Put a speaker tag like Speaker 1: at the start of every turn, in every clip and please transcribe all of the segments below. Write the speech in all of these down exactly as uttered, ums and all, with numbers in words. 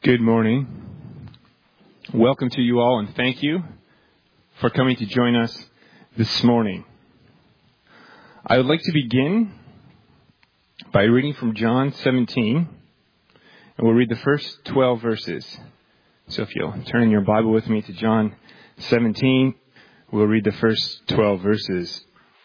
Speaker 1: Good morning. Welcome to you all, and thank you for coming to join us this morning. I would like to begin by reading from John seventeen, and we'll read the first twelve verses. So if you'll turn in your Bible with me to John seventeen, we'll read the first twelve verses.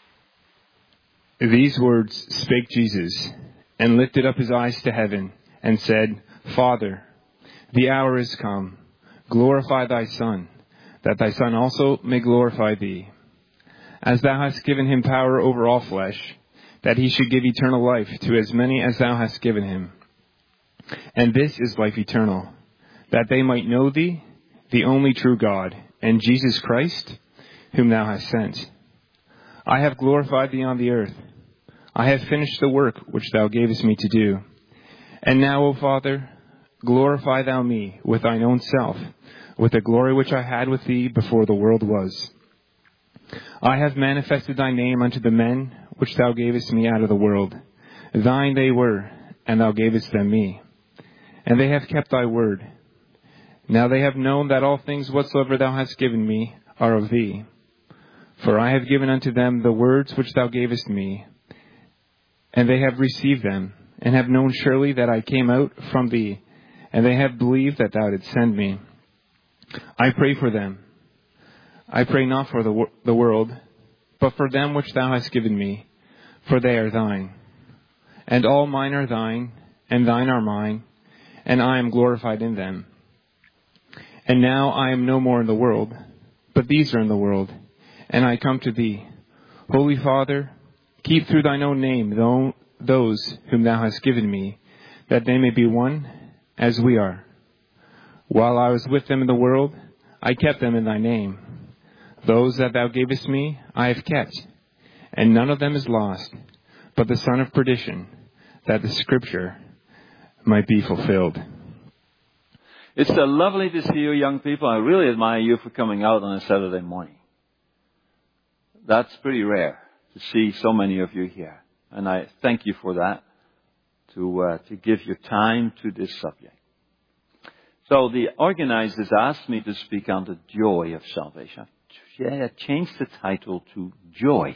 Speaker 1: These words spake Jesus, and lifted up his eyes to heaven, and said, Father, the hour is come. Glorify thy Son, that thy Son also may glorify thee. As thou hast given him power over all flesh, that he should give eternal life to as many as thou hast given him. And this is life eternal, that they might know thee, the only true God, and Jesus Christ, whom thou hast sent. I have glorified thee on the earth. I have finished the work which thou gavest me to do. And now, O Father, glorify thou me with thine own self, with the glory which I had with thee before the world was. I have manifested thy name unto the men which thou gavest me out of the world. Thine they were, and thou gavest them me. And they have kept thy word. Now they have known that all things whatsoever thou hast given me are of thee. For I have given unto them the words which thou gavest me, and they have received them, and have known surely that I came out from thee, and they have believed that thou didst send me. I pray for them. I pray not for the, the world, but for them which thou hast given me, for they are thine. And all mine are thine, and thine are mine, and I am glorified in them. And now I am no more in the world, but these are in the world, and I come to thee. Holy Father, keep through thine own name those whom thou hast given me, that they may be one as we are. While I was with them in the world, I kept them in thy name. Those that thou gavest me, I have kept, and none of them is lost, but the son of perdition, that the scripture might be fulfilled.
Speaker 2: It's so lovely to see you young people. I really admire you for coming out on a Saturday morning. That's pretty rare to see so many of you here. And I thank you for that, to uh, to give your time to this subject. So the organizers asked me to speak on the joy of salvation. Yeah, I changed the title to Joys.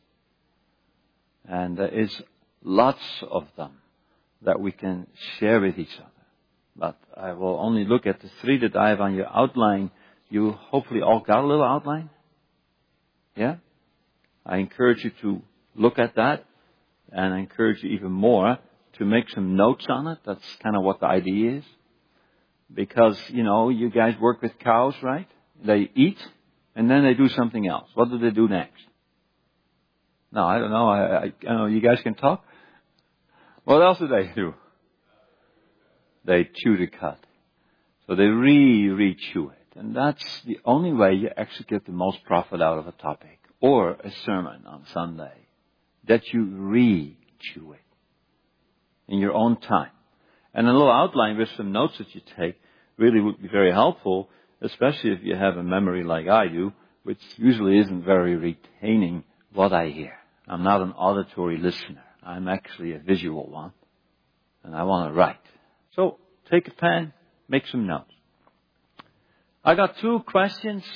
Speaker 2: And there is lots of them that we can share with each other. But I will only look at the three that I have on your outline. You hopefully all got a little outline? Yeah? I encourage you to look at that, and I encourage you even more to make some notes on it. That's kind of what the idea is. Because, you know, you guys work with cows, right? They eat, and then they do something else. What do they do next? No, I don't know. I, I, I don't know. You guys can talk? What else do they do? They chew the cud. So they re, re-chew it. And that's the only way you actually get the most profit out of a topic or a sermon on Sunday. That you re-chew it in your own time. And a little outline with some notes that you take really would be very helpful, especially if you have a memory like I do, which usually isn't very retaining what I hear. I'm not an auditory listener. I'm actually a visual one. And I want to write. So take a pen, make some notes. I got two questions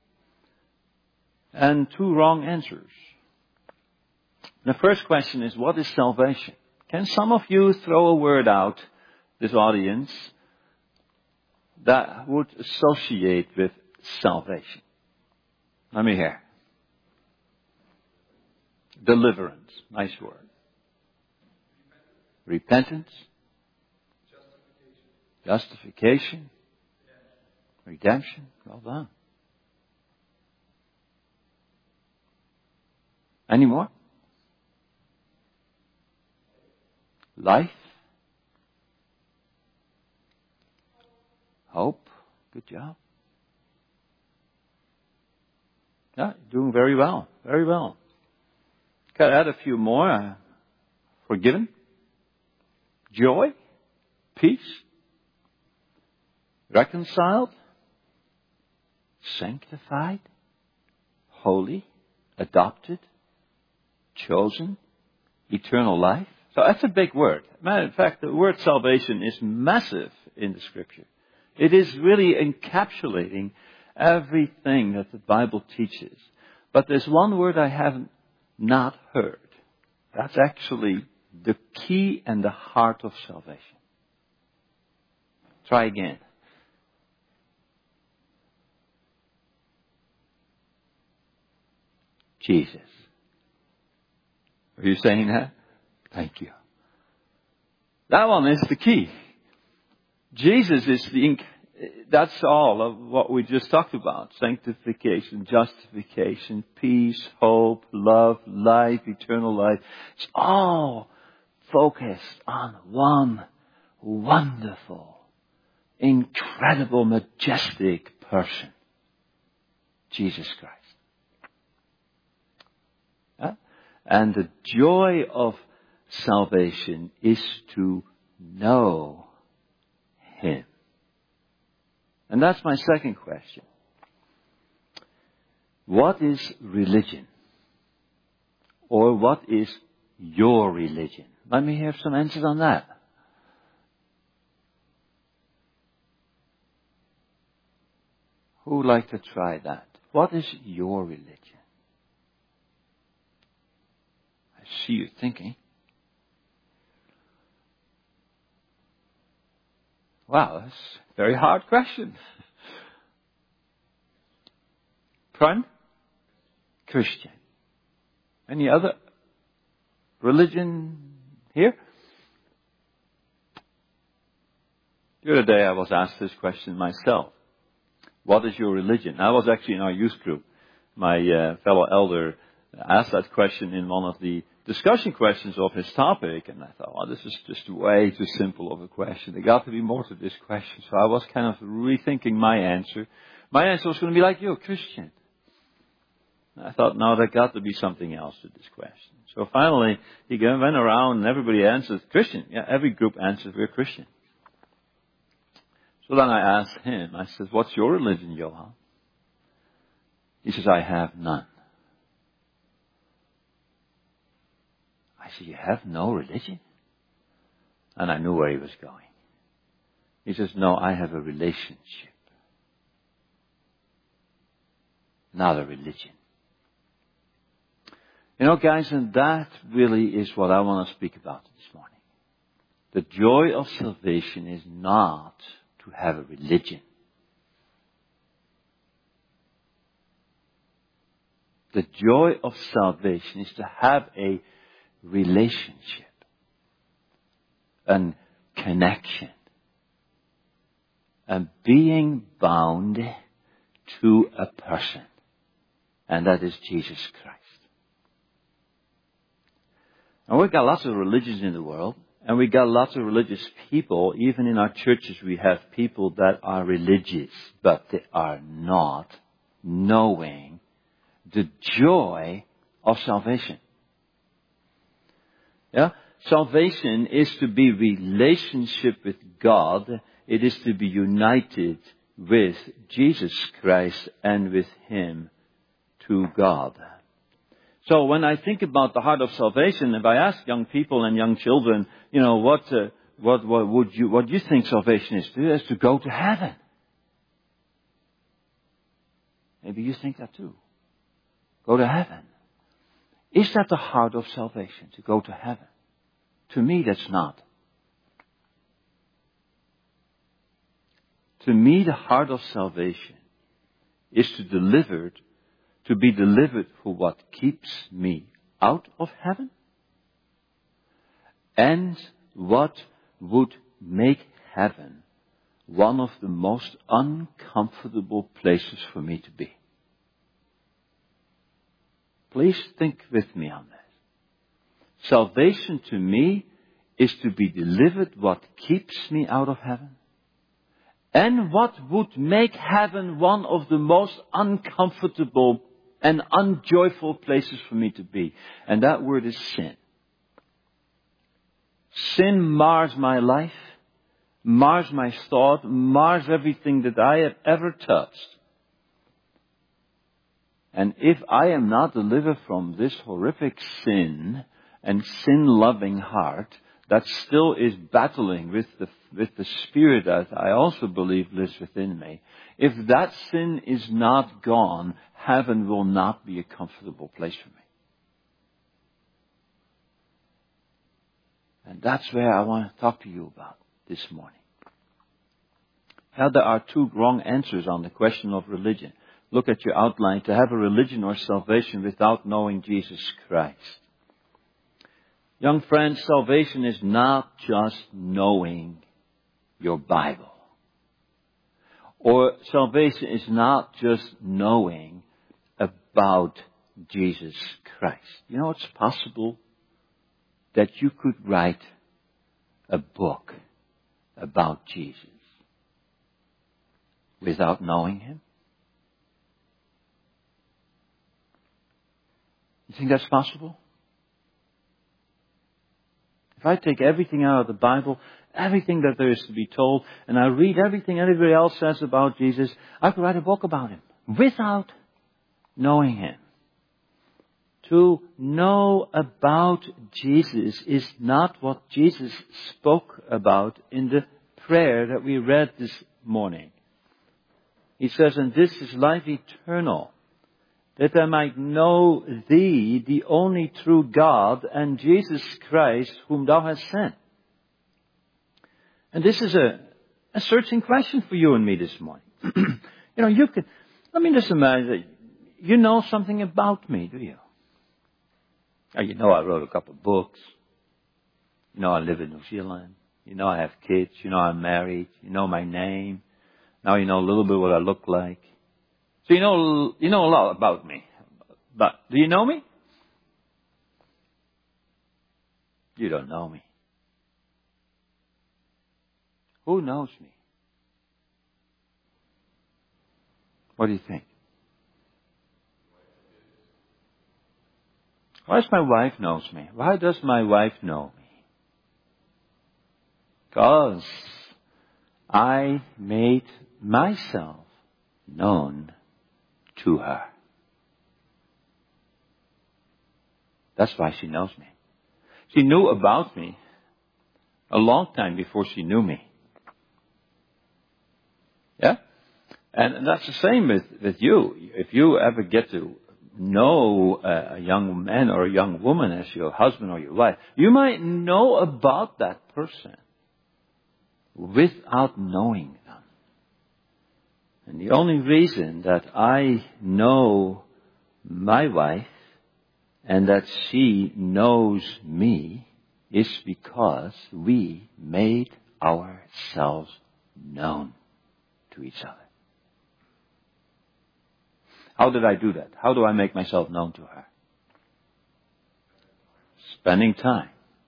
Speaker 2: and two wrong answers. The first question is, what is salvation? Can some of you throw a word out, this audience, that would associate with salvation? Let me hear. Deliverance. Nice word. Repentance. Justification. Redemption. Well done. Any more? Life. Hope. Good job. Yeah, doing very well. Very well. Got to add a few more. Uh, forgiven. Joy. Peace. Reconciled. Sanctified. Holy. Adopted. Chosen. Eternal life. So that's a big word. Matter of fact, the word salvation is massive in the Scripture. It is really encapsulating everything that the Bible teaches. But there's one word I haven't not heard. That's actually the key and the heart of salvation. Try again. Jesus. Are you saying that? Thank you. That one is the key. Jesus is the, that's all of what we just talked about. Sanctification, justification, peace, hope, love, life, eternal life. It's all focused on one wonderful, incredible, majestic person. Jesus Christ. Yeah? And the joy of salvation is to know Him. And that's my second question. What is religion? Or what is your religion? Let me have some answers on that. Who would like to try that? What is your religion? I see you thinking. Wow, that's a very hard question. Prime? Christian. Any other religion here? The other day I was asked this question myself. What is your religion? I was actually in our youth group. My uh, fellow elder asked that question in one of the discussion questions of his topic, and I thought, well, this is just way too simple of a question. There got to be more to this question. So I was kind of rethinking my answer. My answer was going to be like you, Christian. I thought, no, there got to be something else to this question. So finally, he went around and everybody answered Christian. Yeah, every group answered, we're Christian. So then I asked him, I said, what's your religion, Johan? He says, I have none. I said, you have no religion? And I knew where he was going. He says, no, I have a relationship. Not a religion. You know, guys, and that really is what I want to speak about this morning. The joy of salvation is not to have a religion. The joy of salvation is to have a relationship, a connection, and being bound to a person, and that is Jesus Christ. And we've got lots of religions in the world, and we've got lots of religious people. Even in our churches we have people that are religious, but they are not knowing the joy of salvation. Yeah? Salvation is to be relationship with God. It is to be united with Jesus Christ and with Him to God. So when I think about the heart of salvation, if I ask young people and young children, you know, what, uh, what, what would you, what do you think salvation is? It is to go to heaven. Maybe you think that too. Go to heaven. Is that the heart of salvation, to go to heaven? To me, that's not. To me, the heart of salvation is to deliver, to be delivered for what keeps me out of heaven and what would make heaven one of the most uncomfortable places for me to be. Please think with me on that. Salvation to me is to be delivered what keeps me out of heaven and what would make heaven one of the most uncomfortable and unjoyful places for me to be. And that word is sin. Sin mars my life, mars my thought, mars everything that I have ever touched. And if I am not delivered from this horrific sin and sin-loving heart, that still is battling with the, with the spirit that I also believe lives within me, if that sin is not gone, heaven will not be a comfortable place for me. And that's where I want to talk to you about this morning. Now, there are two wrong answers on the question of religion. Look at your outline. To have a religion or salvation without knowing Jesus Christ. Young friends, salvation is not just knowing your Bible. Or salvation is not just knowing about Jesus Christ. You know, it's possible that you could write a book about Jesus without knowing Him. You think that's possible? If I take everything out of the Bible, everything that there is to be told, and I read everything everybody else says about Jesus, I could write a book about Him without knowing Him. To know about Jesus is not what Jesus spoke about in the prayer that we read this morning. He says, and this is life eternal, that I might know Thee, the only true God, and Jesus Christ, whom Thou hast sent. And this is a, a searching question for you and me this morning. You know, you could, let me just imagine that you know something about me, do you? Now, you know I wrote a couple of books. You know I live in New Zealand. You know I have kids. You know I'm married. You know my name. Now you know a little bit what I look like. So you know, you know a lot about me. But do you know me? You don't know me. Who knows me? What do you think? Why does my wife knows me? Why does my wife know me? Because I made myself known to her. That's why she knows me. She knew about me a long time before she knew me. Yeah? And that's the same with, with you. If you ever get to know a young man or a young woman as your husband or your wife, you might know about that person without knowing them. And the only reason that I know my wife and that she knows me is because we made ourselves known to each other. How did I do that? How do I make myself known to her? Spending time.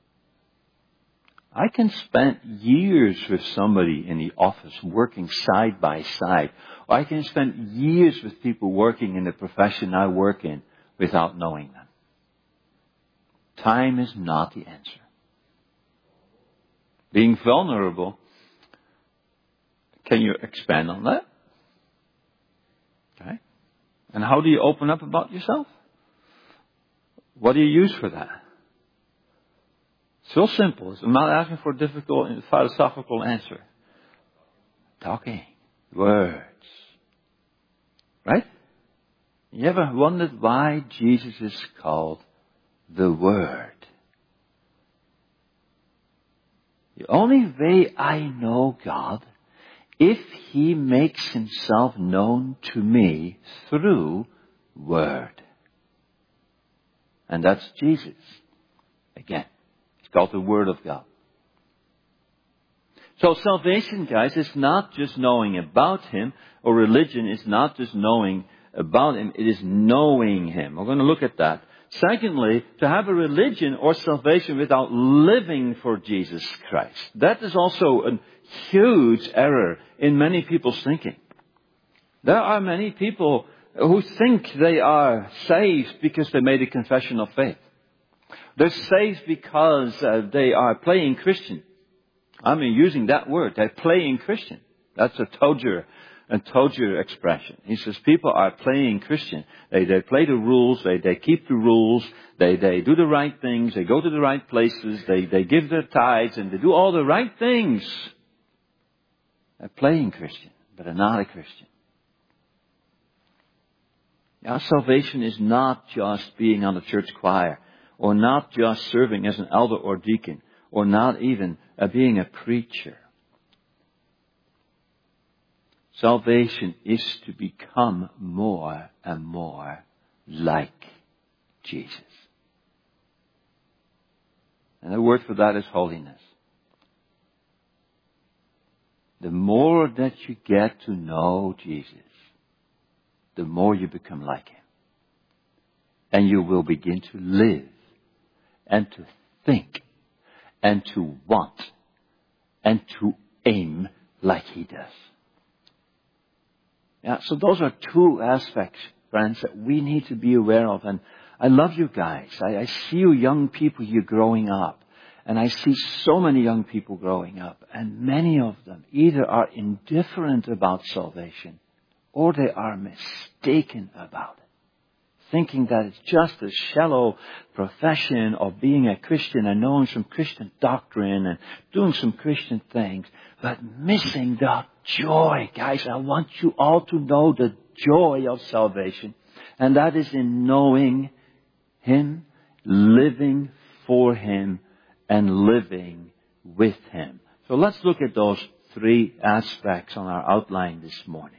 Speaker 2: I can spend years with somebody in the office working side by side. Or I can spend years with people working in the profession I work in without knowing them. Time is not the answer. Being vulnerable, can you expand on that? Okay. And how do you open up about yourself? What do you use for that? It's real simple. I'm not asking for a difficult philosophical answer. Talking. Words. Right? You ever wondered why Jesus is called the Word? The only way I know God, if He makes Himself known to me through Word. And that's Jesus. Again, it's called the Word of God. So salvation, guys, is not just knowing about Him, or religion is not just knowing about Him, it is knowing Him. We're going to look at that. Secondly, to have a religion or salvation without living for Jesus Christ. That is also a huge error in many people's thinking. There are many people who think they are saved because they made a confession of faith. They're saved because uh, they are playing Christian. I mean, using that word, they're playing Christian. That's a tozer a Todger expression. He says people are playing Christian. They, they play the rules. They, they keep the rules. They, they do the right things. They go to the right places. They, they give their tithes and they do all the right things. They're playing Christian, but they're not a Christian. Our salvation is not just being on the church choir, or not just serving as an elder or deacon, or not even uh, being a preacher. Salvation is to become more and more like Jesus. And the word for that is holiness. The more that you get to know Jesus, the more you become like Him. And you will begin to live and to think and to want and to aim like He does. Yeah, so those are two aspects, friends, that we need to be aware of. And I love you guys. I, I see you young people here growing up. And I see so many young people growing up. And many of them either are indifferent about salvation or they are mistaken about it, thinking that it's just a shallow profession of being a Christian and knowing some Christian doctrine and doing some Christian things, but missing the joy. Guys, I want you all to know the joy of salvation, and that is in knowing Him, living for Him, and living with Him. So let's look at those three aspects on our outline this morning.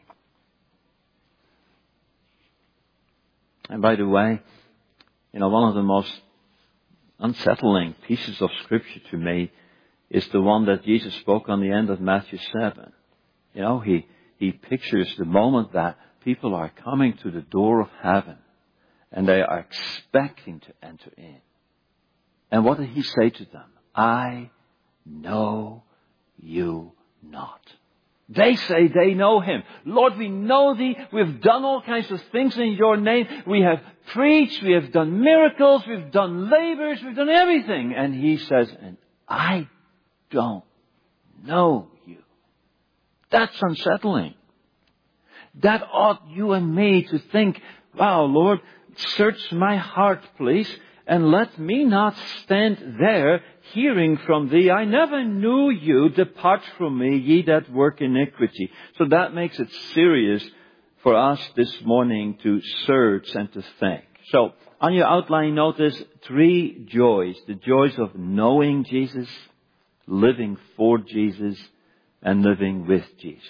Speaker 2: And by the way, you know, one of the most unsettling pieces of Scripture to me is the one that Jesus spoke on the end of Matthew seven. You know, he, he pictures the moment that people are coming to the door of heaven and they are expecting to enter in. And what did He say to them? I know you not. They say they know Him. Lord, we know Thee. We've done all kinds of things in Your name. We have preached. We have done miracles. We've done labors. We've done everything. And He says, and I don't know you. That's unsettling. That ought you and me to think, wow, Lord, search my heart, please. And let me not stand there hearing from Thee, I never knew you, depart from me, ye that work iniquity. So that makes it serious for us this morning to search and to think. So on your outline, notice three joys. The joys of knowing Jesus, living for Jesus, and living with Jesus.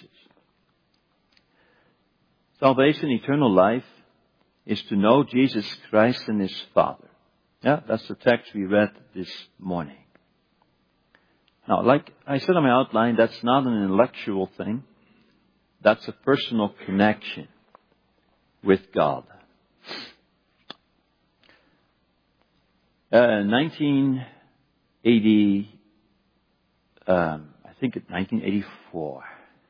Speaker 2: Salvation, eternal life, is to know Jesus Christ and His Father. Yeah, that's the text we read this morning. Now, like I said on my outline, that's not an intellectual thing. That's a personal connection with God. Uh, nineteen eighty, um, I think it's nineteen eighty-four.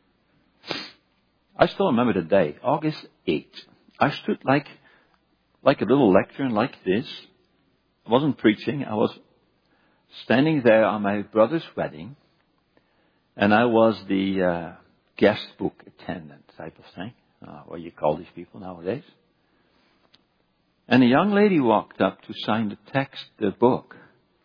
Speaker 2: I still remember the day, August eighth. I stood like, like a little lectern like this. I wasn't preaching. I was standing there on my brother's wedding, and I was the uh, guest book attendant type of thing, uh, what you call these people nowadays. And a young lady walked up to sign the text, the book.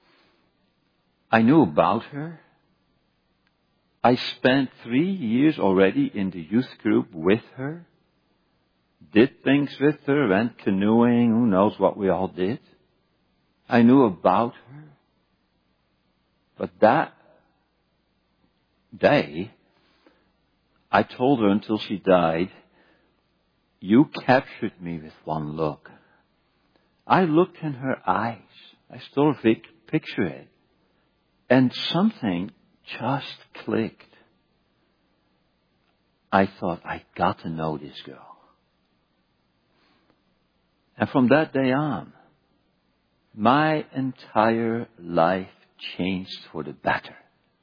Speaker 2: I knew about her. I spent three years already in the youth group with her, did things with her, went canoeing, who knows what we all did. I knew about her. But that day, I told her until she died, you captured me with one look. I looked in her eyes. I still picture it. And something just clicked. I thought, I got to know this girl. And from that day on, my entire life changed for the better.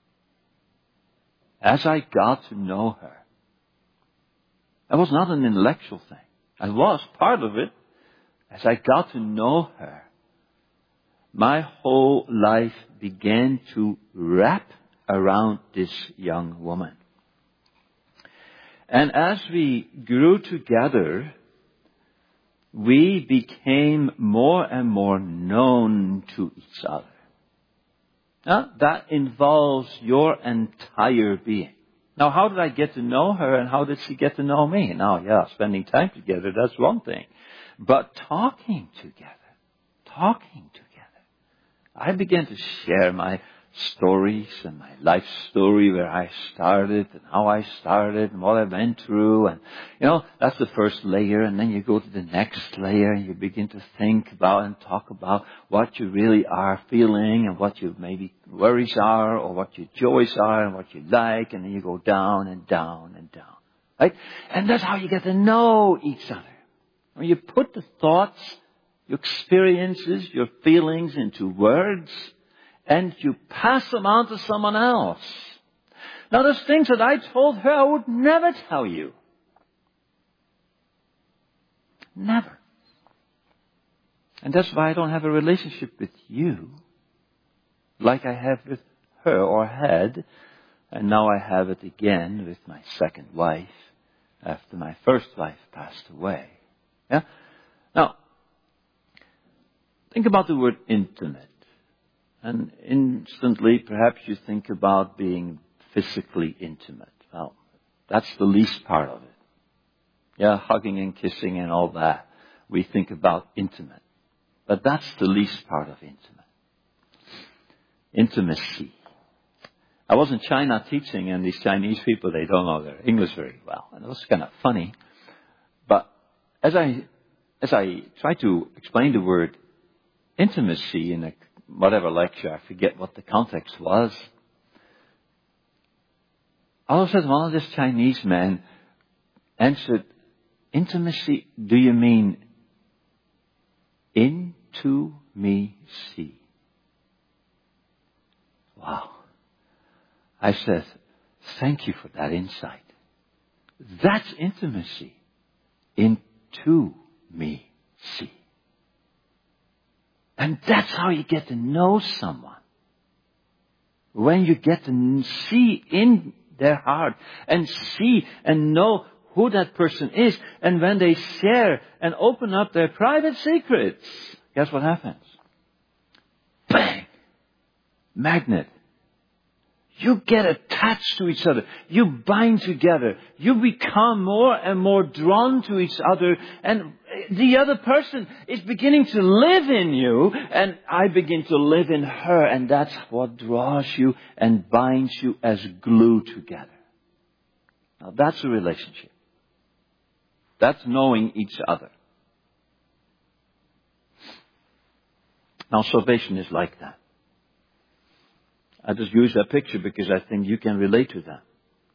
Speaker 2: As I got to know her, it was not an intellectual thing. I was part of it. As I got to know her, my whole life began to wrap around this young woman. And as we grew together, we became more and more known to each other. Now, that involves your entire being. Now, how did I get to know her and how did she get to know me? Now, yeah, spending time together, that's one thing. But talking together, talking together. I began to share my stories and my life story, where I started and how I started and what I went through. And, you know, that's the first layer. And then you go to the next layer and you begin to think about and talk about what you really are feeling and what your maybe worries are or what your joys are and what you like. And then you go down and down and down. Right? And that's how you get to know each other. When you put the thoughts, your experiences, your feelings into words, and you pass them on to someone else. Now, there's things that I told her I would never tell you. Never. And that's why I don't have a relationship with you like I have with her or had. And now I have it again with my second wife after my first wife passed away. Yeah? Now, think about the word intimate. And instantly, perhaps you think about being physically intimate. Well, that's the least part of it. Yeah, hugging and kissing and all that. We think about intimate. But that's the least part of intimate. Intimacy. I was in China teaching, and these Chinese people, they don't know their English very well. And it was kind of funny. But as I, as I try to explain the word intimacy in a whatever lecture, I forget what the context was. All of a sudden, one of these Chinese men answered, intimacy, do you mean into me see? Wow. I said, thank you for that insight. That's intimacy. Into me see. And that's how you get to know someone. When you get to see in their heart and see and know who that person is. And when they share and open up their private secrets, guess what happens? Bang! Magnet. You get attached to each other. You bind together. You become more and more drawn to each other. And the other person is beginning to live in you. And I begin to live in her. And that's what draws you and binds you as glue together. Now that's a relationship. That's knowing each other. Now salvation is like that. I just use that picture because I think you can relate to that.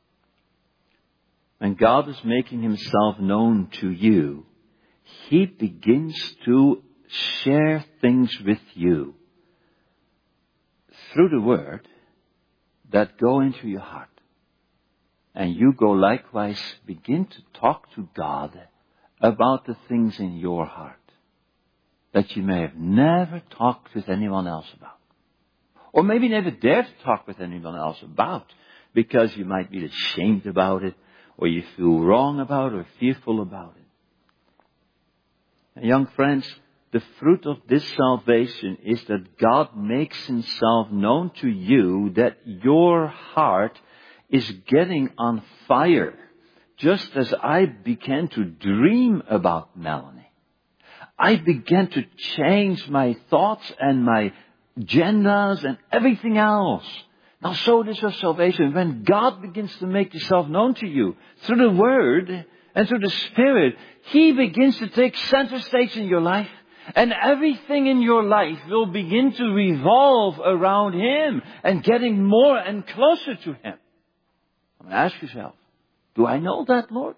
Speaker 2: When God is making himself known to you, he begins to share things with you through the word that go into your heart. And you go likewise begin to talk to God about the things in your heart that you may have never talked with anyone else about. Or maybe never dare to talk with anyone else about because you might be ashamed about it or you feel wrong about it or fearful about it. And young friends, the fruit of this salvation is that God makes himself known to you, that your heart is getting on fire. Just as I began to dream about Melanie, I began to change my thoughts and my agendas and everything else. Now so it is your salvation. When God begins to make himself known to you through the Word and through the Spirit, he begins to take center stage in your life. And everything in your life will begin to revolve around him and getting more and closer to him. I mean, ask yourself, do I know that, Lord?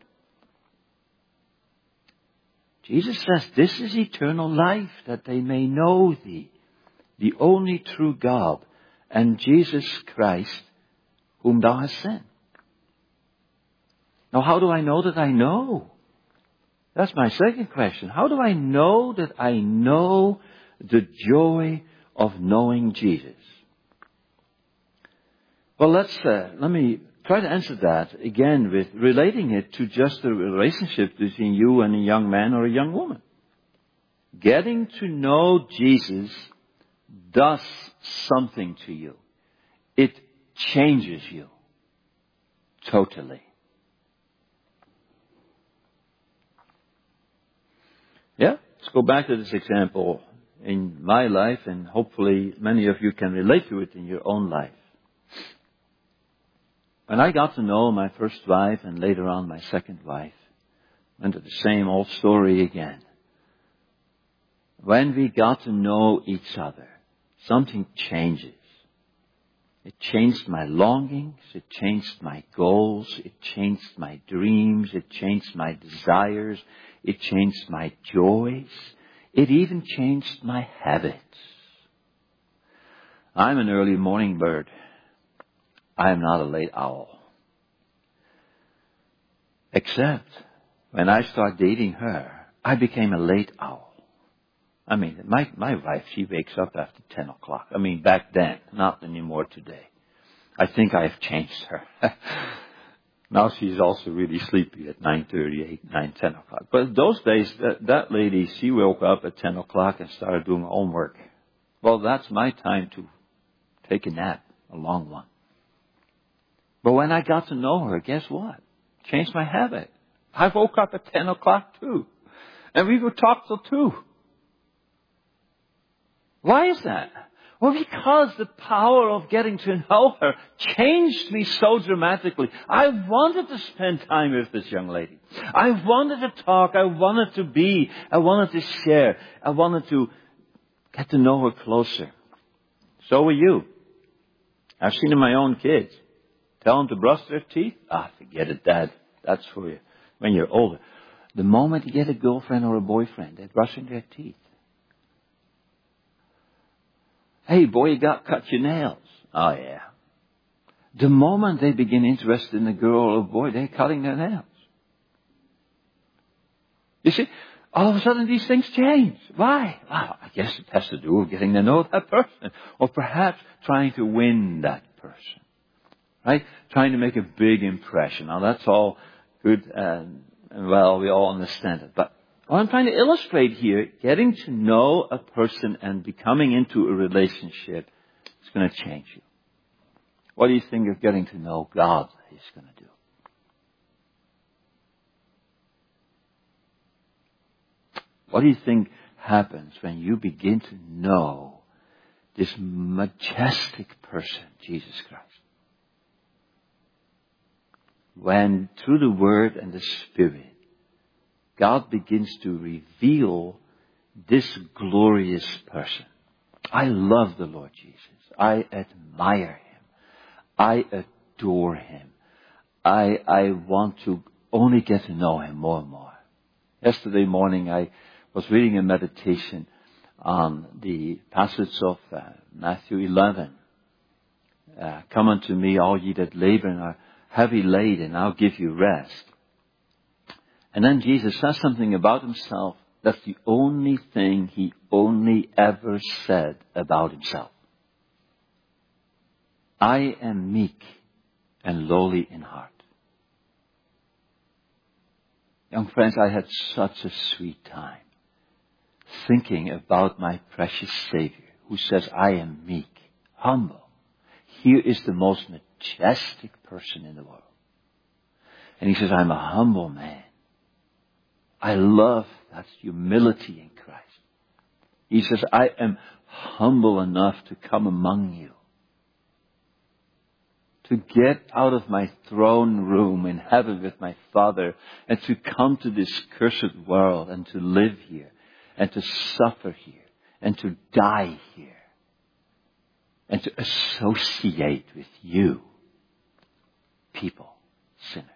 Speaker 2: Jesus says, this is eternal life, that they may know thee, the only true God, and Jesus Christ, whom thou hast sent. Now, how do I know that I know? That's my second question. How do I know that I know the joy of knowing Jesus? Well, let's, uh, let me try to answer that again with relating it to just the relationship between you and a young man or a young woman. Getting to know Jesus does something to you. It changes you totally. Yeah, let's go back to this example in my life, and hopefully many of you can relate to it in your own life. When I got to know my first wife and later on my second wife, went to the same old story again. When we got to know each other, something changes. It changed my longings, it changed my goals, it changed my dreams, it changed my desires, it changed my joys, it even changed my habits. I'm an early morning bird. I am not a late owl. Except when I started dating her, I became a late owl. I mean, my, my wife, she wakes up after ten o'clock. I mean, back then, not anymore today. I think I've changed her. Now she's also really sleepy at nine thirty, eight, nine, ten o'clock. But those days, that, that lady, she woke up at ten o'clock and started doing homework. Well, that's my time to take a nap, a long one. But when I got to know her, guess what? Changed my habit. I woke up at ten o'clock too. And we would talk till two. Why is that? Well, because the power of getting to know her changed me so dramatically. I wanted to spend time with this young lady. I wanted to talk. I wanted to be. I wanted to share. I wanted to get to know her closer. So will you. I've seen it in my own kids. Tell them to brush their teeth. Ah, forget it, Dad. That's for you. When you're older. The moment you get a girlfriend or a boyfriend, they're brushing their teeth. Hey, boy, you got cut your nails. Oh, yeah. The moment they begin interested in a girl or a boy, they're cutting their nails. You see, all of a sudden these things change. Why? Well, I guess it has to do with getting to know that person. Or perhaps trying to win that person. Right? Trying to make a big impression. Now, that's all good and, and well, we all understand it. But what I'm trying to illustrate here, getting to know a person and becoming into a relationship is going to change you. What do you think of getting to know God is going to do? What do you think happens when you begin to know this majestic person, Jesus Christ? When through the Word and the Spirit, God begins to reveal this glorious person. I love the Lord Jesus. I admire Him. I adore Him. I, I want to only get to know Him more and more. Yesterday morning I was reading a meditation on the passage of uh, Matthew eleven. Uh, Come unto me, all ye that labor and are heavy laden, I'll give you rest. And then Jesus says something about Himself. That's the only thing He only ever said about Himself. I am meek and lowly in heart. Young friends, I had such a sweet time thinking about my precious Savior who says, I am meek, humble. Here is the most majestic person in the world. And He says, I'm a humble man. I love that humility in Christ. He says, I am humble enough to come among you. To get out of my throne room in heaven with my Father and to come to this cursed world and to live here and to suffer here and to die here and to associate with you, people, sinners.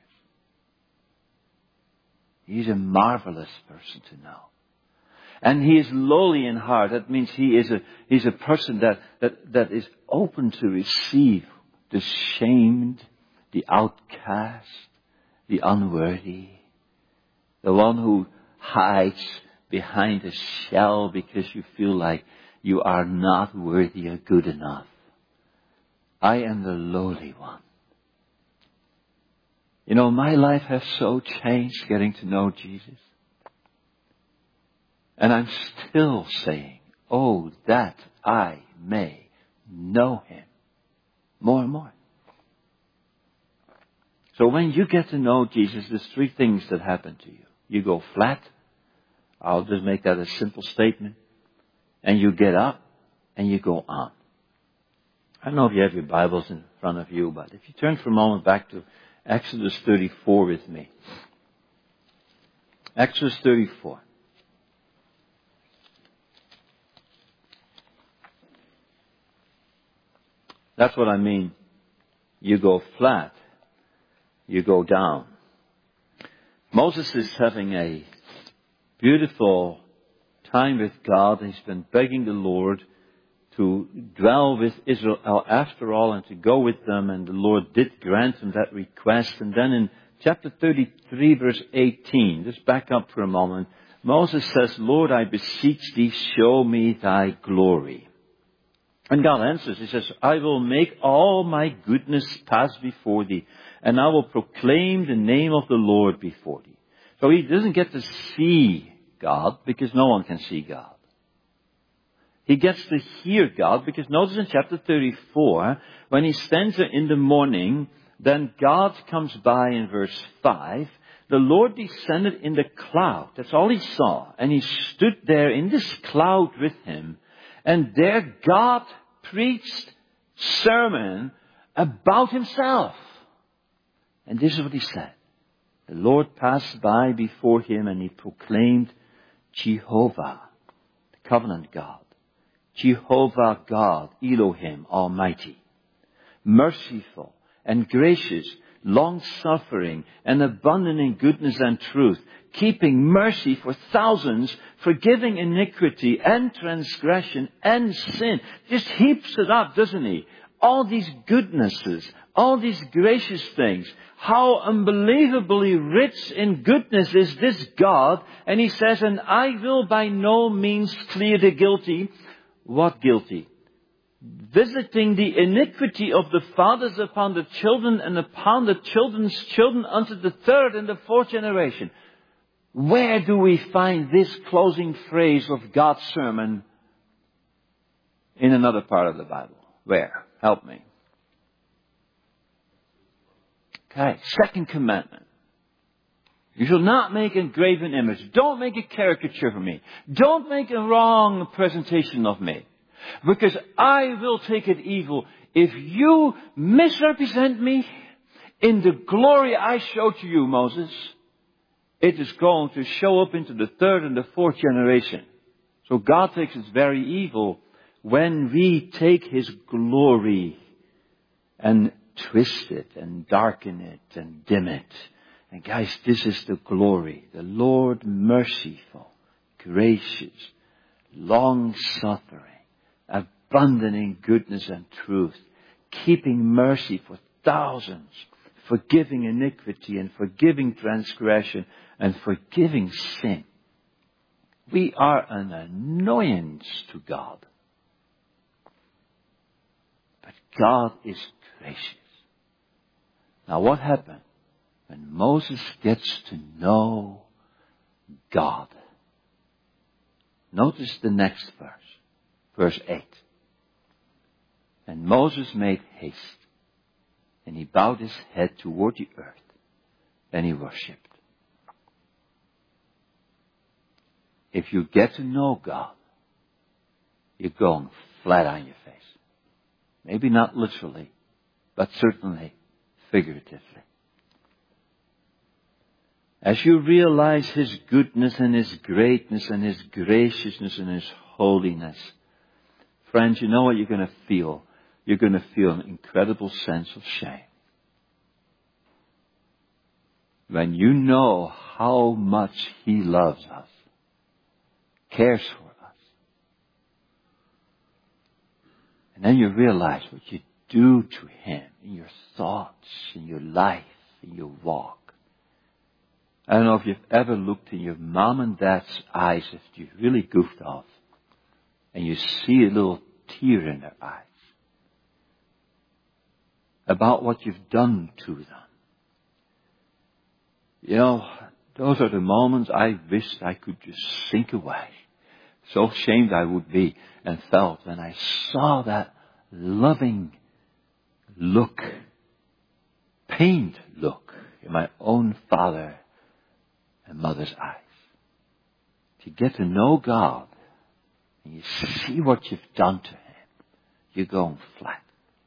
Speaker 2: He's a marvelous person to know. And He is lowly in heart. That means He is a, He's a person that, that, that is open to receive the shamed, the outcast, the unworthy, the one who hides behind a shell because you feel like you are not worthy or good enough. I am the lowly one. You know, my life has so changed getting to know Jesus. And I'm still saying, oh, that I may know Him more and more. So when you get to know Jesus, there's three things that happen to you. You go flat. I'll just make that a simple statement. And you get up and you go on. I don't know if you have your Bibles in front of you, but if you turn for a moment back to Exodus thirty-four with me. Exodus thirty-four. That's what I mean. You go flat. You go down. Moses is having a beautiful time with God. He's been begging the Lord to dwell with Israel after all and to go with them. And the Lord did grant him that request. And then in chapter thirty-three, verse eighteen, just back up for a moment, Moses says, Lord, I beseech thee, show me thy glory. And God answers, He says, I will make all my goodness pass before thee, and I will proclaim the name of the Lord before thee. So he doesn't get to see God, because no one can see God. He gets to hear God, because notice in chapter thirty-four, when he stands there in the morning, then God comes by in verse five. The Lord descended in the cloud. That's all he saw. And he stood there in this cloud with him. And there God preached sermon about himself. And this is what he said. The Lord passed by before him and he proclaimed Jehovah, the covenant God. Jehovah God, Elohim Almighty. Merciful and gracious, long-suffering and abundant in goodness and truth, keeping mercy for thousands, forgiving iniquity and transgression and sin. Just heaps it up, doesn't he? All these goodnesses, all these gracious things. How unbelievably rich in goodness is this God. And he says, and I will by no means clear the guilty. What guilty? Visiting the iniquity of the fathers upon the children and upon the children's children unto the third and the fourth generation. Where do we find this closing phrase of God's sermon in another part of the Bible? Where? Help me. Okay, second commandment. You shall not make a graven image. Don't make a caricature of me. Don't make a wrong presentation of me. Because I will take it evil if you misrepresent me in the glory I show to you, Moses. It is going to show up into the third and the fourth generation. So God takes it very evil when we take His glory and twist it and darken it and dim it. And guys, this is the glory. The Lord merciful, gracious, long-suffering, abundant in goodness and truth, keeping mercy for thousands, forgiving iniquity and forgiving transgression and forgiving sin. We are an annoyance to God. But God is gracious. Now what happened when Moses gets to know God? Notice the next verse, verse eight. And Moses made haste, and he bowed his head toward the earth, and he worshipped. If you get to know God, you're going flat on your face. Maybe not literally, but certainly figuratively. As you realize His goodness and His greatness and His graciousness and His holiness, friends, you know what you're going to feel? You're going to feel an incredible sense of shame. When you know how much He loves us, cares for us. And then you realize what you do to Him in your thoughts, in your life, in your walk. I don't know if you've ever looked in your mom and dad's eyes if you really goofed off and you see a little tear in their eyes about what you've done to them. You know, those are the moments I wished I could just sink away. So ashamed I would be and felt when I saw that loving look, pained look in my own father and mother's eyes. To get to know God and you see what you've done to Him, you're going flat.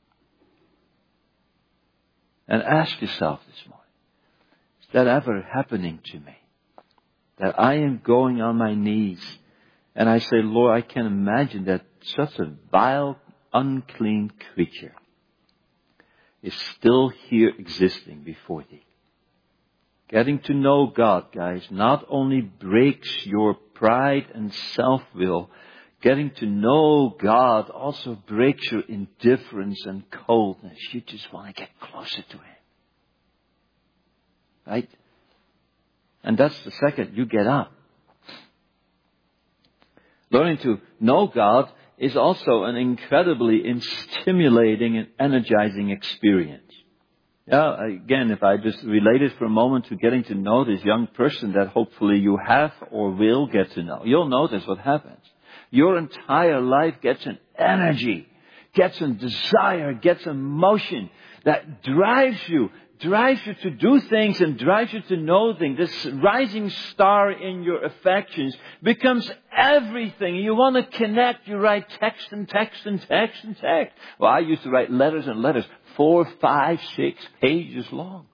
Speaker 2: And ask yourself this morning, is that ever happening to me? That I am going on my knees and I say, Lord, I can imagine that such a vile, unclean creature is still here existing before Thee. Getting to know God, guys, not only breaks your pride and self-will, getting to know God also breaks your indifference and coldness. You just want to get closer to Him. Right? And that's the second you get up. Learning to know God is also an incredibly stimulating and energizing experience. Yeah, again, if I just relate it for a moment to getting to know this young person that hopefully you have or will get to know, you'll notice what happens. Your entire life gets an energy, gets a desire, gets a motion that drives you, drives you to do things and drives you to know things. This rising star in your affections becomes everything. You want to connect, you write text and text and text and text. Well, I used to write letters and letters, four, five, six pages long.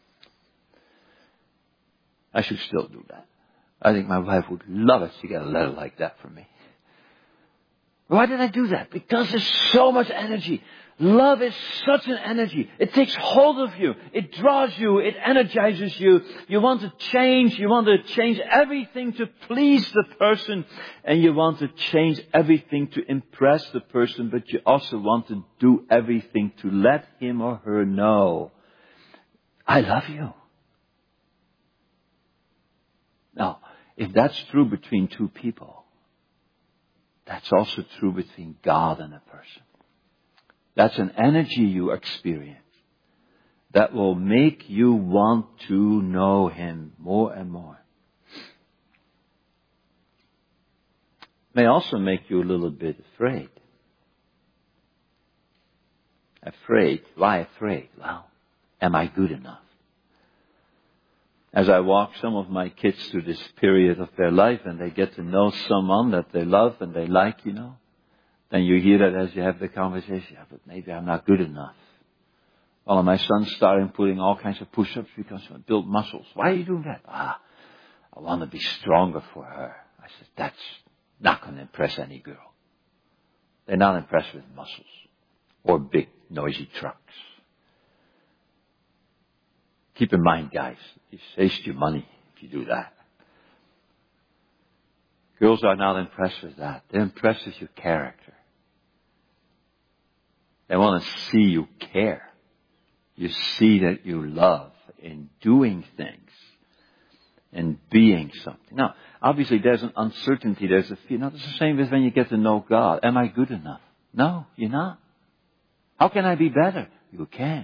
Speaker 2: I should still do that. I think my wife would love it to get a letter like that from me. Why did I do that? Because there's so much energy. Love is such an energy. It takes hold of you. It draws you. It energizes you. You want to change. You want to change everything to please the person. And you want to change everything to impress the person. But you also want to do everything to let him or her know, I love you. Now, if that's true between two people, that's also true between God and a person. That's an energy you experience that will make you want to know Him more and more. May also make you a little bit afraid. Afraid. Why afraid? Well, am I good enough? As I walk some of my kids through this period of their life and they get to know someone that they love and they like, you know, then you hear that as you have the conversation. Yeah, but maybe I'm not good enough. Well, my son's starting putting all kinds of push-ups because I build muscles. Why are you doing that? Ah, I want to be stronger for her. I said, that's not going to impress any girl. They're not impressed with muscles or big, noisy trucks. Keep in mind, guys, it saves you money if you do that. Girls are not impressed with that. They're impressed with your character. They want to see you care. You see that you love in doing things and being something. Now, obviously there's an uncertainty, there's a fear. Now, it's the same as when you get to know God. Am I good enough? No, you're not. How can I be better? You can't.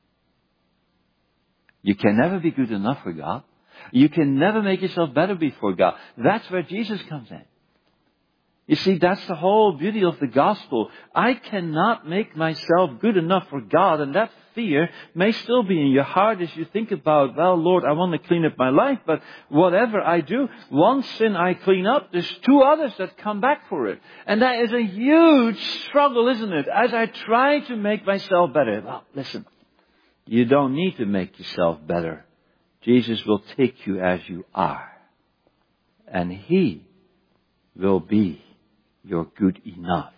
Speaker 2: You can never be good enough for God. You can never make yourself better before God. That's where Jesus comes in. You see, that's the whole beauty of the gospel. I cannot make myself good enough for God, and that fear may still be in your heart as you think about, well, Lord, I want to clean up my life, but whatever I do, one sin I clean up, there's two others that come back for it. And that is a huge struggle, isn't it? As I try to make myself better. Well, listen, you don't need to make yourself better. Jesus will take you as you are. And He will be your good enough.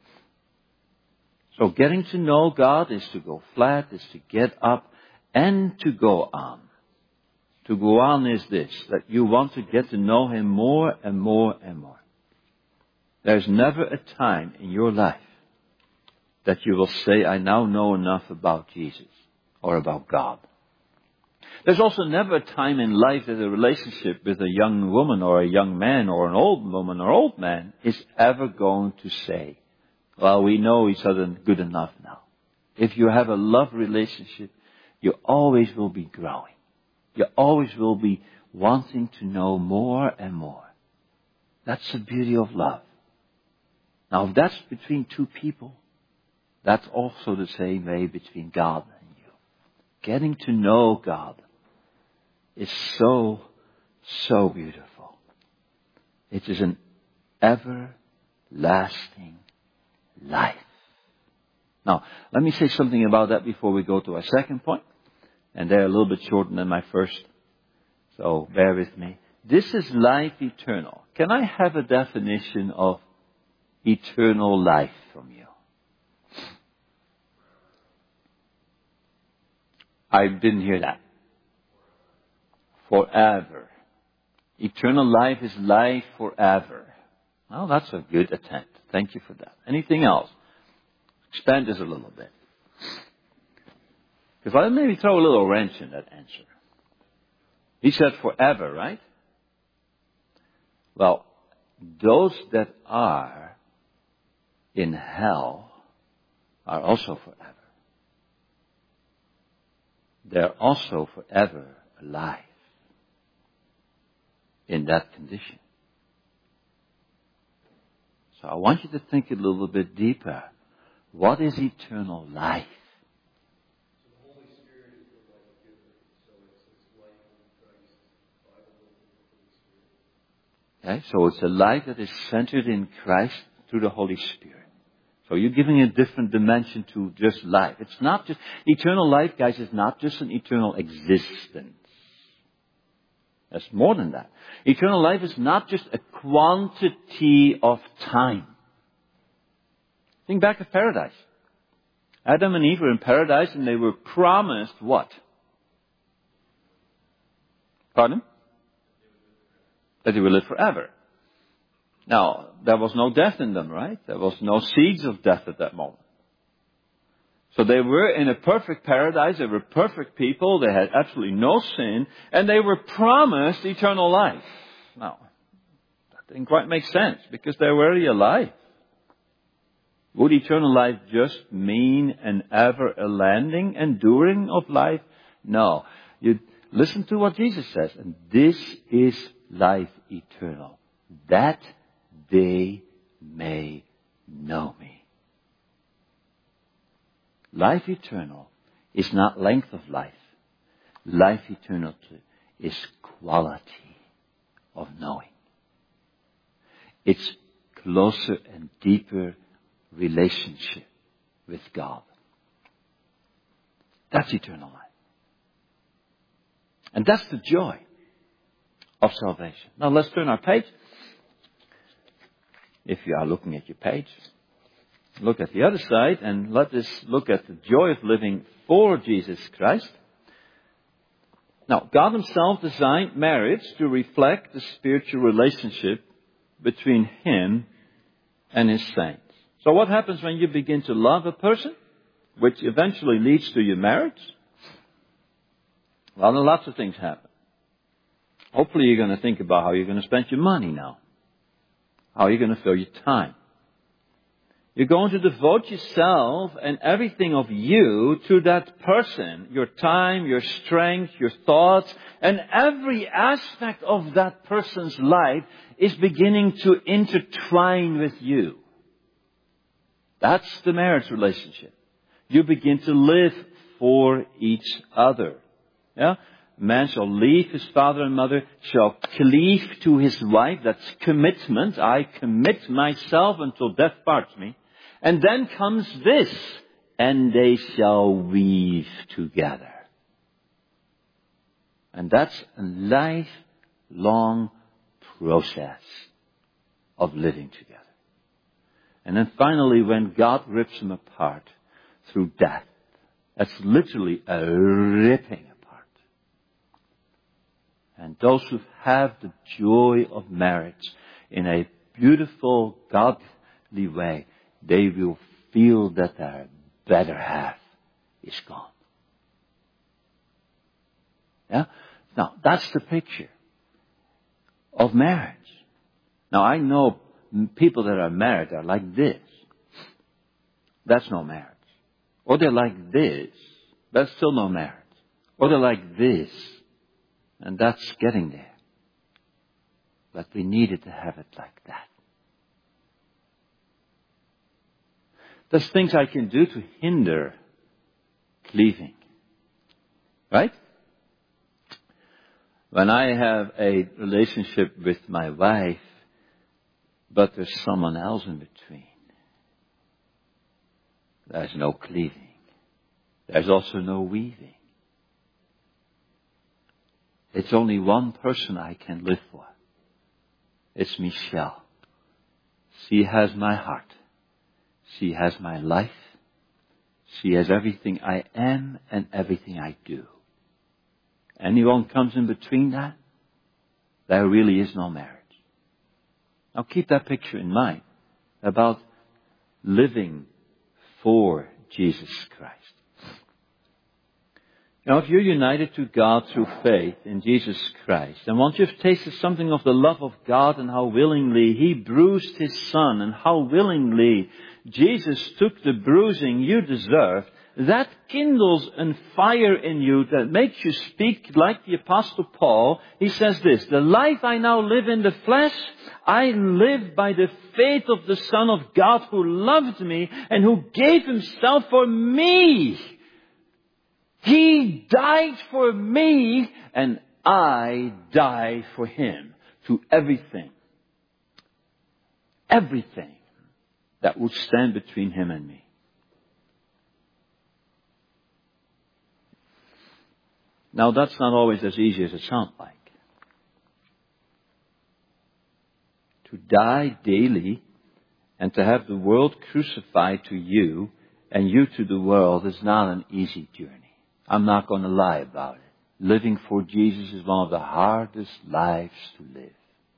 Speaker 2: So getting to know God is to go flat, is to get up and to go on. To go on is this, that you want to get to know Him more and more and more. There's never a time in your life that you will say, I now know enough about Jesus or about God. There's also never a time in life that a relationship with a young woman or a young man or an old woman or old man is ever going to say, well, we know each other good enough now. If you have a love relationship, you always will be growing. You always will be wanting to know more and more. That's the beauty of love. Now, if that's between two people, that's also the same way between God and you. Getting to know God is so, so beautiful. It is an everlasting life. Now, let me say something about that before we go to our second point. And they're a little bit shorter than my first. So bear with me. This is life eternal. Can I have a definition of eternal life from you? I didn't hear that. Forever. Eternal life is life forever. Well, that's a good attempt. Thank you for that. Anything else? Expand this a little bit. Because I'll maybe throw a little wrench in that answer. He said forever, right? Well, those that are in hell are also forever. They're also forever alive in that condition. So I want you to think a little bit deeper. What is eternal life?
Speaker 3: The Holy Spirit is the life giver, so it's, it's life in Christ, Bible, Holy Spirit.
Speaker 2: Okay, so it's a life that is centered in Christ through the Holy Spirit. So you're giving a different dimension to just life. It's not just, eternal life, guys, is not just an eternal existence. That's more than that. Eternal life is not just a quantity of time. Think back to paradise. Adam and Eve were in paradise and they were promised what? Pardon? That they will live forever. Now, there was no death in them, right? There was no seeds of death at that moment. So they were in a perfect paradise. They were perfect people. They had absolutely no sin. And they were promised eternal life. Now, that didn't quite make sense because they were already alive. Would eternal life just mean an ever-landing enduring of life? No. You listen to what Jesus says. And this is life eternal. That they may know me. Life eternal is not length of life. Life eternal is quality of knowing. It's closer and deeper relationship with God. That's eternal life. And that's the joy of salvation. Now let's turn our page. If you are looking at your page, look at the other side and let us look at the joy of living for Jesus Christ. Now, God Himself designed marriage to reflect the spiritual relationship between Him and His saints. So what happens when you begin to love a person, which eventually leads to your marriage? Well, then lots of things happen. Hopefully you're going to think about how you're going to spend your money now. How you're going to fill your time. You're going to devote yourself and everything of you to that person. Your time, your strength, your thoughts, and every aspect of that person's life is beginning to intertwine with you. That's the marriage relationship. You begin to live for each other. Yeah? Man shall leave his father and mother, shall cleave to his wife. That's commitment. I commit myself until death parts me. And then comes this, and they shall weave together. And that's a lifelong process of living together. And then finally, when God rips them apart through death, that's literally a ripping apart. And those who have the joy of marriage in a beautiful, godly way, they will feel that their better half is gone. Yeah? Now, that's the picture of marriage. Now, I know people that are married are like this. That's no marriage. Or they're like this. That's still no marriage. Or they're like this. And that's getting there. But we needed to have it like that. There's things I can do to hinder cleaving. Right? When I have a relationship with my wife, but there's someone else in between, there's no cleaving. There's also no weaving. It's only one person I can live for. It's Michelle. She has my heart. She has my life. She has everything I am and everything I do. Anyone comes in between that, there really is no marriage. Now keep that picture in mind about living for Jesus Christ. Now, if you're united to God through faith in Jesus Christ, and once you've tasted something of the love of God and how willingly He bruised His Son and how willingly Jesus took the bruising you deserved, that kindles a fire in you that makes you speak like the Apostle Paul. He says this, the life I now live in the flesh, I live by the faith of the Son of God who loved me and who gave Himself for me. He died for me and I died for Him. To everything, everything that would stand between Him and me. Now that's not always as easy as it sounds like. To die daily and to have the world crucified to you and you to the world is not an easy journey. I'm not going to lie about it. Living for Jesus is one of the hardest lives to live.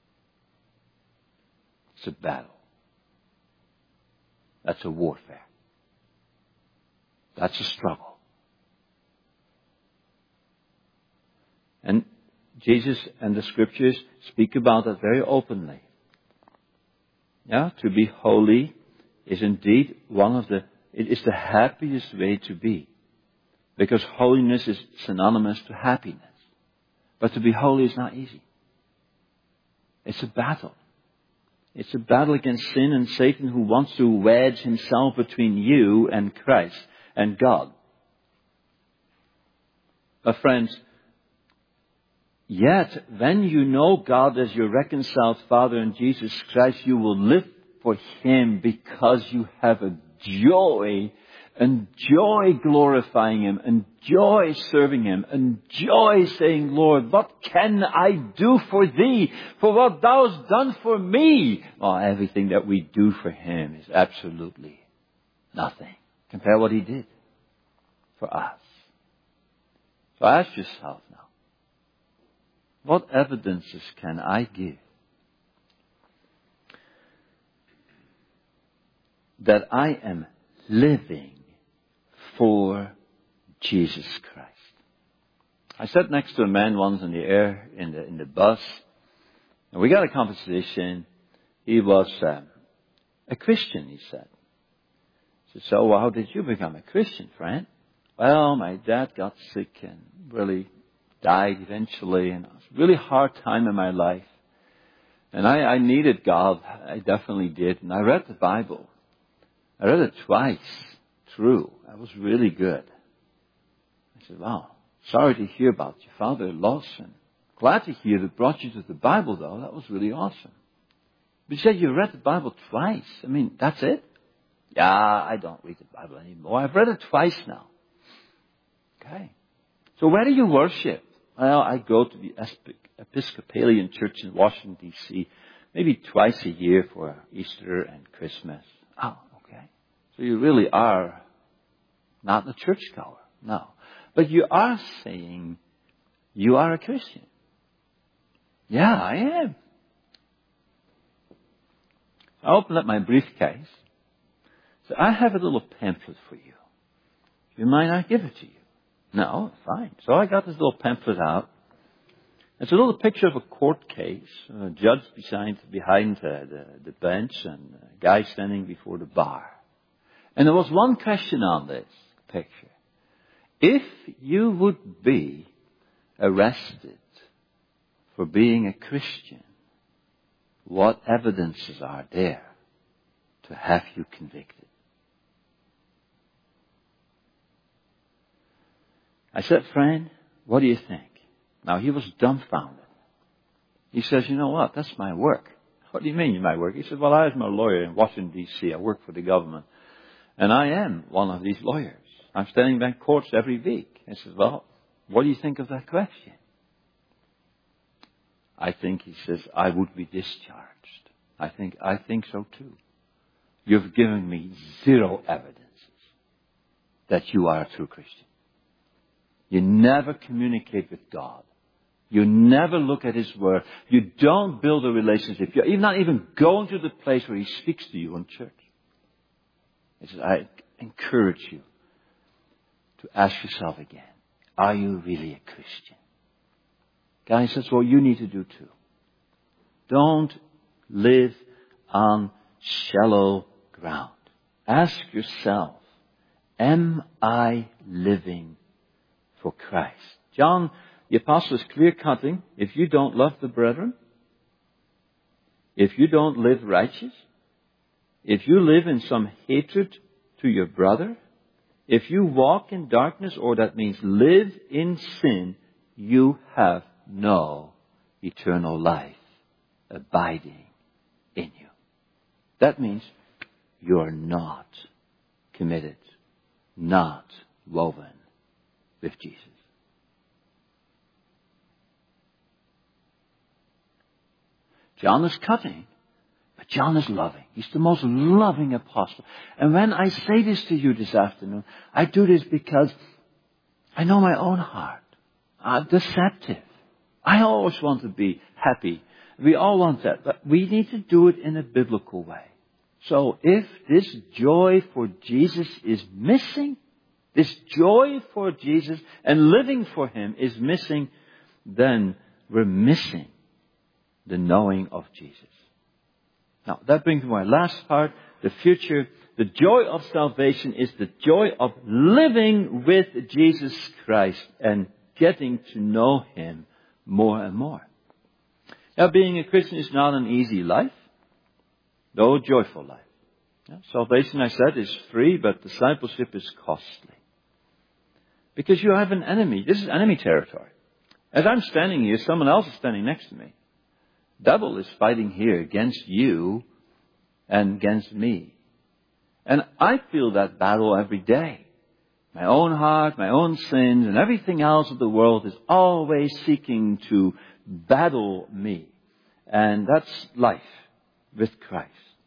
Speaker 2: It's a battle. That's a warfare. That's a struggle. And Jesus and the Scriptures speak about that very openly. Yeah, to be holy is indeed one of the, it is the happiest way to be. Because holiness is synonymous to happiness. But to be holy is not easy. It's a battle. It's a battle against sin and Satan who wants to wedge himself between you and Christ and God. But friends, yet when you know God as your reconciled Father in Jesus Christ, you will live for Him because you have a joy. Enjoy glorifying Him. Enjoy serving Him. Enjoy saying, Lord, what can I do for Thee? For what Thou hast done for me. Well, everything that we do for Him is absolutely nothing. Compare what He did for us. So ask yourself now, what evidences can I give that I am living for Jesus Christ? I sat next to a man once in the air, in the, in the bus, and we got a conversation. He was um, a Christian, he said. I said, so how did you become a Christian, friend? Well, my dad got sick and really died eventually, and it was a really hard time in my life. And I, I needed God. I definitely did. And I read the Bible. I read it twice through. That was really good. I said, wow, sorry to hear about your father loss, and glad to hear that brought you to the Bible, though. That was really awesome. But you said you read the Bible twice. I mean, that's it? Yeah, I don't read the Bible anymore. I've read it twice now. Okay. So where do you worship? Well, I go to the Episcopalian Church in Washington, D C, maybe twice a year for Easter and Christmas. Oh, okay. So you really are not a churchgoer. No. But you are saying you are a Christian. Yeah, I am. I opened up my briefcase. So I have a little pamphlet for you. You mind I give it to you? No, fine. So I got this little pamphlet out. It's a little picture of a court case. A judge behind, behind the, the, the bench and a guy standing before the bar. And there was one question on this picture. If you would be arrested for being a Christian, what evidences are there to have you convicted? I said, friend, what do you think? Now, he was dumbfounded. He says, you know what? That's my work. What do you mean, my work? He said, well, I was a lawyer in Washington, D C I work for the government. And I am one of these lawyers. I'm standing back courts every week. He says, well, what do you think of that question? I think, he says, I would be discharged. I think, I think so too. You've given me zero evidences that you are a true Christian. You never communicate with God. You never look at His Word. You don't build a relationship. You're not even going to the place where He speaks to you in church. He says, I encourage you to ask yourself again, are you really a Christian? Guy says, well, you need to do too. Don't live on shallow ground. Ask yourself, am I living for Christ? John, the apostle, is clear-cutting. If you don't love the brethren, if you don't live righteous, if you live in some hatred to your brother, if you walk in darkness, or that means live in sin, you have no eternal life abiding in you. That means you're not committed, not woven with Jesus. John is cutting, but John is loving. He's the most loving apostle. And when I say this to you this afternoon, I do this because I know my own heart. I'm deceptive. I always want to be happy. We all want that, but we need to do it in a biblical way. So if this joy for Jesus is missing, this joy for Jesus and living for Him is missing, then we're missing the knowing of Jesus. Now, that brings me to my last part, the future. The joy of salvation is the joy of living with Jesus Christ and getting to know Him more and more. Now, being a Christian is not an easy life, though a joyful life. Yeah, salvation, I said, is free, but discipleship is costly. Because you have an enemy. This is enemy territory. As I'm standing here, someone else is standing next to me. Devil is fighting here against you and against me. And I feel that battle every day. My own heart, my own sins, and everything else of the world is always seeking to battle me. And that's life with Christ.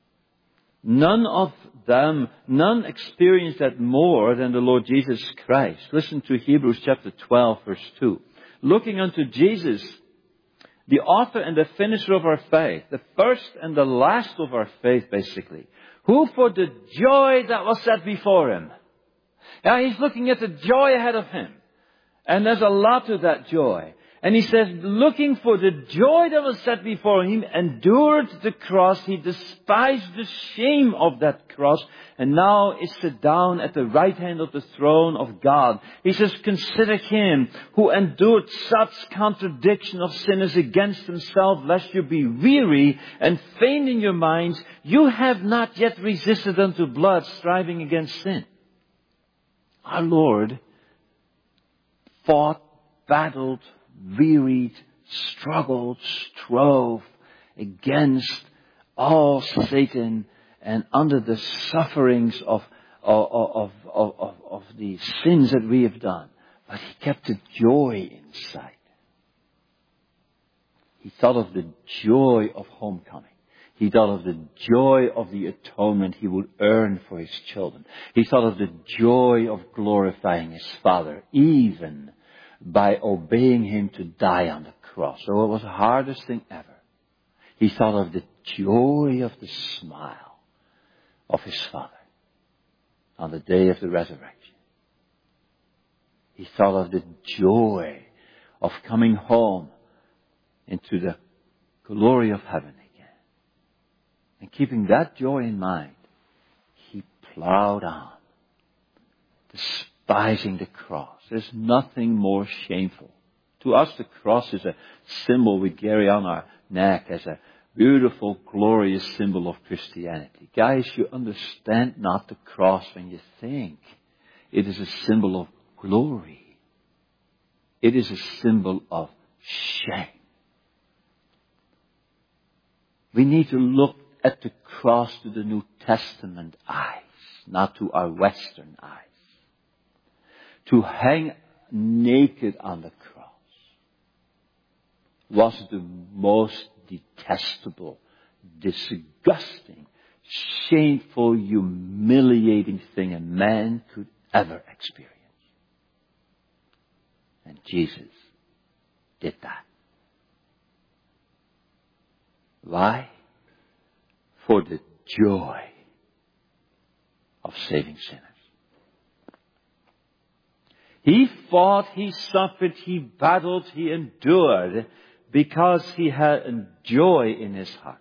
Speaker 2: None of them, none experience that more than the Lord Jesus Christ. Listen to Hebrews chapter twelve, verse two. Looking unto Jesus, the author and the finisher of our faith, the first and the last of our faith, basically, who for the joy that was set before Him. Now, He's looking at the joy ahead of Him. And there's a lot to that joy. And He says, looking for the joy that was set before Him, endured the cross. He despised the shame of that cross, and now is set down at the right hand of the throne of God. He says, consider Him who endured such contradiction of sinners against Himself, lest you be weary and faint in your minds. You have not yet resisted unto blood, striving against sin. Our Lord fought, battled, wearied, struggled, strove against all Satan and under the sufferings of, of, of, of, of, of the sins that we have done. But He kept the joy inside. He thought of the joy of homecoming. He thought of the joy of the atonement He would earn for His children. He thought of the joy of glorifying His Father, even by obeying Him to die on the cross. So it was the hardest thing ever. He thought of the joy of the smile of His Father on the day of the resurrection. He thought of the joy of coming home into the glory of heaven again. And keeping that joy in mind, He plowed on, despising the cross. There's nothing more shameful To us, the cross is a symbol we carry on our neck as a beautiful, glorious symbol of Christianity. Guys, you understand not the cross when you think. It is a symbol of glory. It is a symbol of shame. We need to look at the cross to the New Testament eyes, not to our Western eyes. To hang naked on the cross was the most detestable, disgusting, shameful, humiliating thing a man could ever experience. And Jesus did that. Why? For the joy of saving sinners. He fought, he suffered, he battled, he endured because he had a joy in his heart.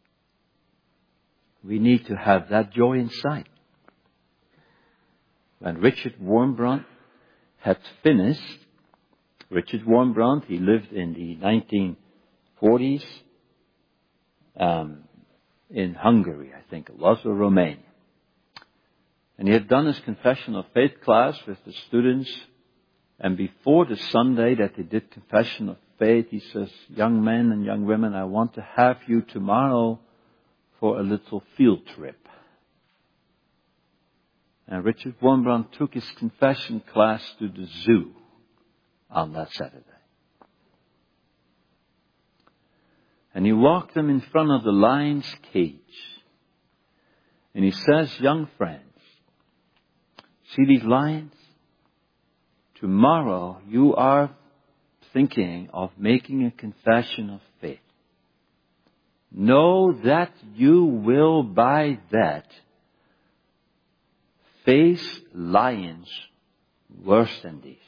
Speaker 2: We need to have that joy inside. When Richard Wurmbrand had finished, Richard Wurmbrand, he lived in the nineteen forties um, in Hungary, I think it was, or Romania. And he had done his confession of faith class with the students. And before the Sunday that they did confession of faith, he says, young men and young women, I want to have you tomorrow for a little field trip. And Richard Wurmbrand took his confession class to the zoo on that Saturday. And he walked them in front of the lion's cage. And he says, young friends, see these lions? Tomorrow you are thinking of making a confession of faith. Know that you will by that face lions worse than these.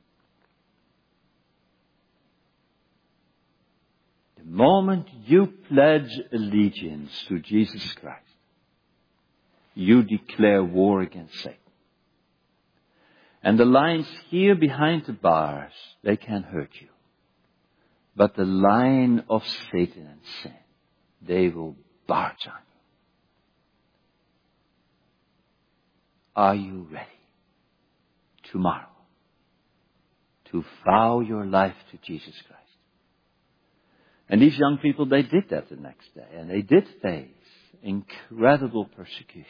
Speaker 2: The moment you pledge allegiance to Jesus Christ, you declare war against Satan. And the lions here behind the bars, they can't hurt you. But the lion of Satan and sin, they will barge on you. Are you ready tomorrow to vow your life to Jesus Christ? And these young people, they did that the next day. And they did face incredible persecution.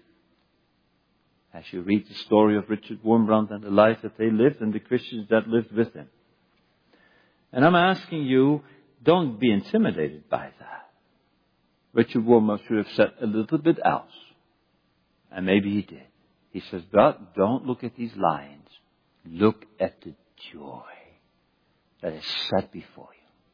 Speaker 2: As you read the story of Richard Wurmbrand and the life that they lived and the Christians that lived with him. And I'm asking you, don't be intimidated by that. Richard Wurmbrand should have said a little bit else. And maybe he did. He says, but don't look at these lions. Look at the joy that is set before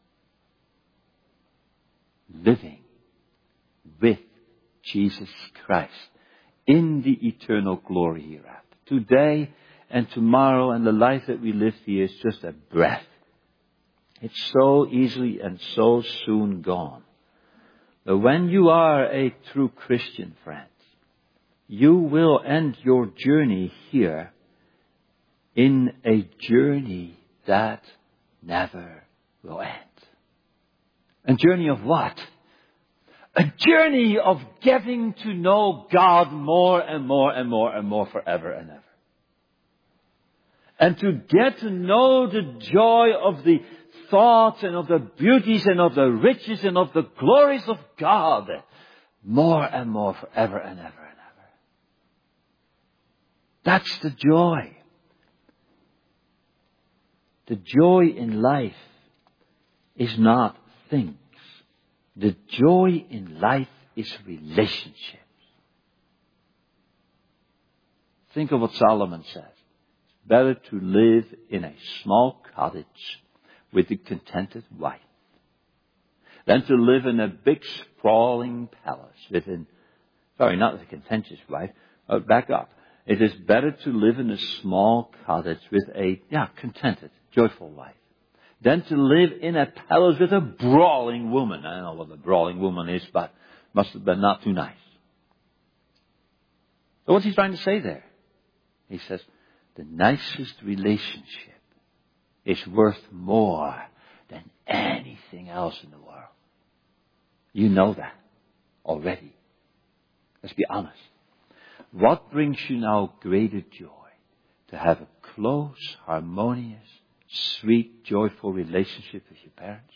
Speaker 2: you. Living with Jesus Christ in the eternal glory hereafter. Today and tomorrow and the life that we live here is just a breath. It's so easily and so soon gone. But when you are a true Christian, friends, you will end your journey here in a journey that never will end. A journey of what? A journey of getting to know God more and more and more and more forever and ever. And to get to know the joy of the thoughts and of the beauties and of the riches and of the glories of God more and more forever and ever and ever. That's the joy. The joy in life is not things. The joy in life is relationships. Think of what Solomon says. It's better to live in a small cottage with a contented wife than to live in a big sprawling palace with an, sorry, not with a contentious wife, uh, back up. It is better to live in a small cottage with a, yeah, contented, joyful wife than to live in a palace with a brawling woman. I don't know what a brawling woman is, but must have been not too nice. So what's he trying to say there? He says, the nicest relationship is worth more than anything else in the world. You know that already. Let's be honest. What brings you now greater joy? To have a close, harmonious, sweet, joyful relationship with your parents?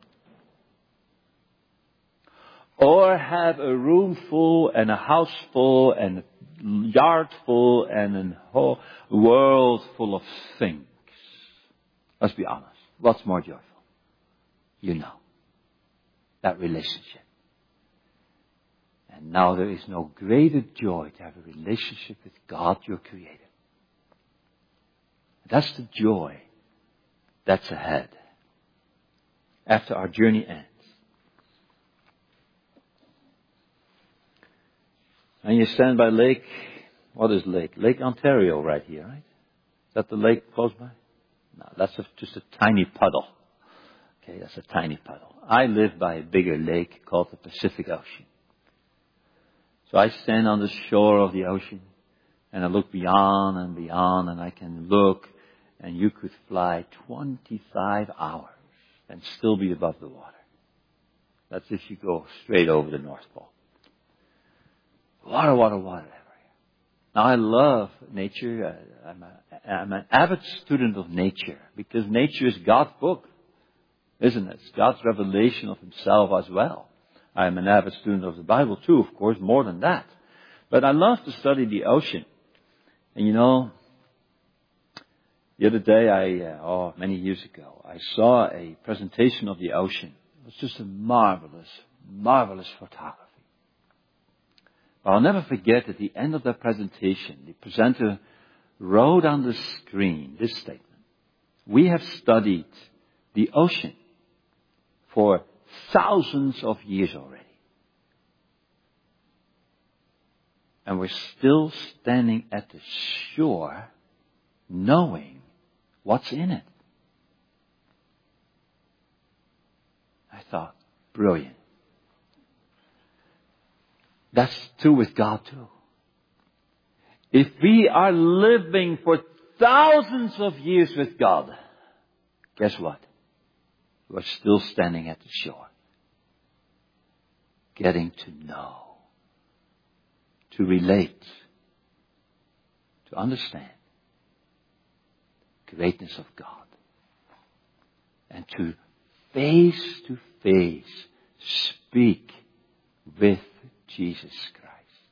Speaker 2: Or have a room full and a house full and a yard full and a whole world full of things? Let's be honest. What's more joyful? You know. That relationship. And now there is no greater joy to have a relationship with God, your Creator. That's the joy that's ahead after our journey ends. And you stand by Lake, what is Lake? Lake Ontario right here, right? Is that the lake close by? No, that's a, just a tiny puddle. Okay, that's a tiny puddle. I live by a bigger lake called the Pacific Ocean. So I stand on the shore of the ocean and I look beyond and beyond and I can look and you could fly twenty-five hours and still be above the water. That's if you go straight over the North Pole. Water, water, water everywhere. Now I love nature. I'm, a, I'm an avid student of nature because nature is God's book, isn't it? It's God's revelation of Himself as well. I'm an avid student of the Bible too, of course, more than that. But I love to study the ocean. And you know, the other day, I, uh, oh, many years ago, I saw a presentation of the ocean. It was just a marvelous, marvelous photography. But I'll never forget at the end of that presentation, the presenter wrote on the screen this statement. We have studied the ocean for thousands of years already. And we're still standing at the shore knowing what's in it. I thought, brilliant. That's true with God too. If we are living for thousands of years with God, guess what? We're still standing at the shore. Getting to know. To relate. To understand. The greatness of God. And to face to face speak with Jesus Christ.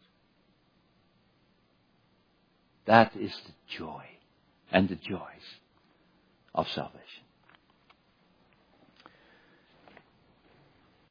Speaker 2: That is the joy and the joys of salvation.